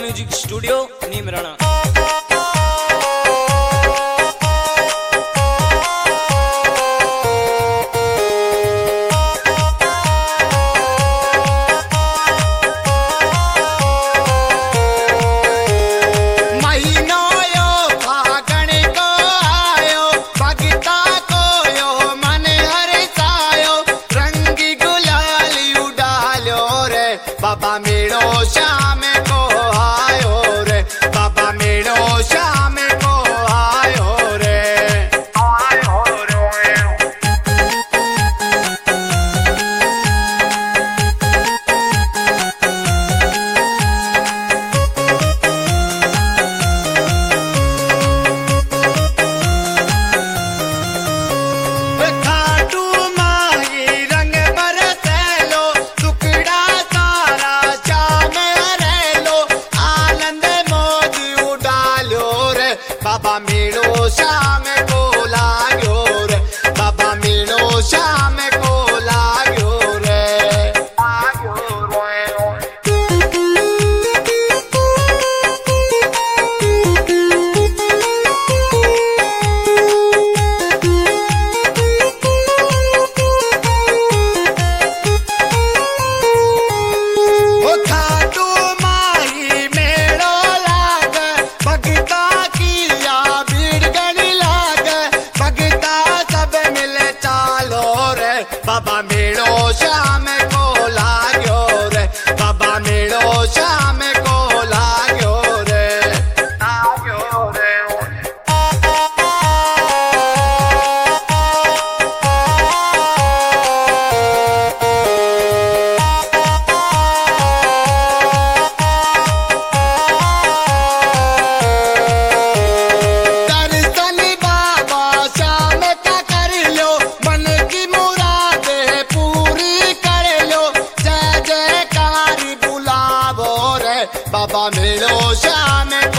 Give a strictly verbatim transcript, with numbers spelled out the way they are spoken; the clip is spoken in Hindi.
Music studio Neemrana. बाबा मेड़ो शाम को आयो रे, बाबा मेड़ो शाम को आयो रे, आयो रे। खाटू माही रंग बरसेलो टुकड़ा बाबा मेड़ो शाम को लाग्यो रे, बाबा मेड़ो शाम को लाग्यो रे, लाग्यो ओ खाटू माही मेड़ो लाग भगता बाबा मेड़ो शाम को लाग्यो रे, बाबा मेड़ो शाम को लाग्यो रे, लाग्यो रे। दर्शन बाबा शाम का कर लो, मन की बाबा मेड़ो शाम